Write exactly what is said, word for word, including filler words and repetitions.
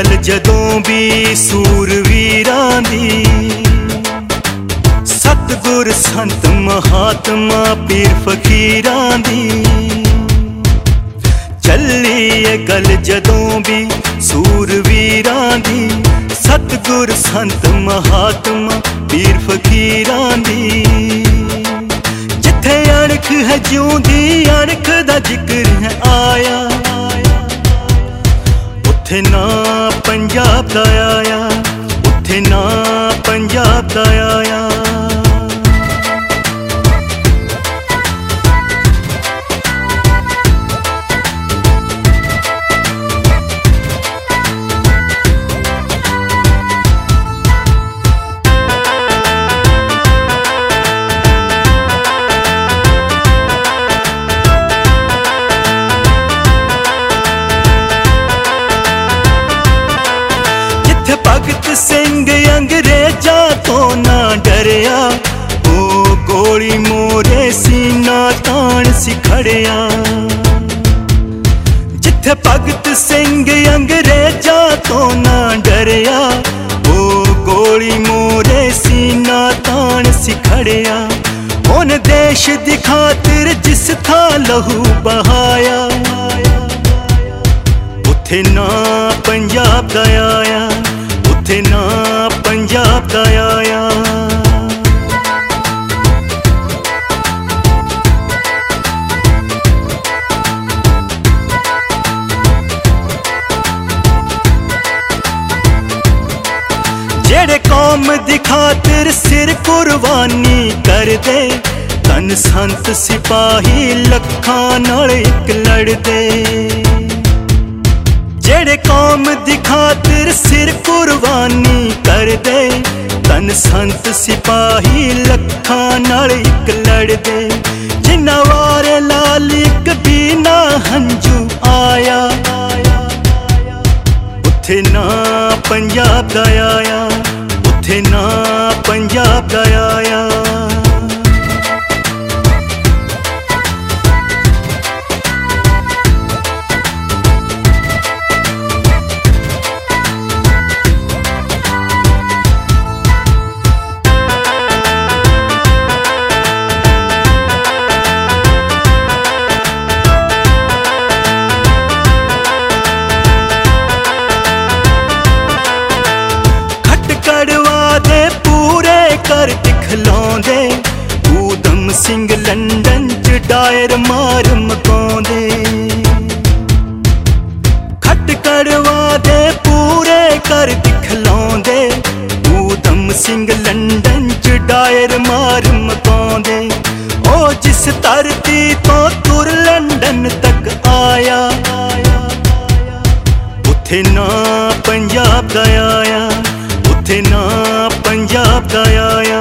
गल जदों भी सूरवीरां दी, सतगुर संत महात्मा पीर फकीरां दी। चली ए गल जदों भी सूरवीरां दी, सतगुर संत महात्मा पीर फकीरां दी। जिथे अणख है जिउंदी अणख दा जिक्र है आया, उथे ना पंजाब दा आया, उथे ना पंजाब दा आया। भगत सिंह अंग्रेजा तो ना डरिया, ओ गोली मोरे सीना तान सिखड़िया। जिथे भगत सिंह अंग्रेजा तो ना डरिया, ओ गोली मोरे सीना तान सिखड़िया। उन देश दी खातिर जिस था लहू बहाया, उथे ना पंजाब दा आया, उथे ना पंजाब दा आया। जेड़े कौम दी खातिर सिर कुर्बानी कर दे, तन संत सिपाही लखां नाल इक लड़दे। जेड़े कौम दी खातिर सिर कुर्बानी कर दे, तन संत सिपाही लखां नाल इक लड़दे। जिन्ना वारे लाल इक भी ना हंजू आया, उथे ना पंजाब दा आया, उथे ना पंजाब दा आया। कर दिखलाउंदे ऊधम सिंह लंदन च डायर मार मकाउंदे। खट कड़वा दे पूरे कर दिखलाउंदे ऊधम सिंह लंदन च डायर मार मकाउंदे। ओ जिस धरती तो तुर लंदन तक आया, उथे ना पंजाब दा आया, उथे ना पंजाब दा आया।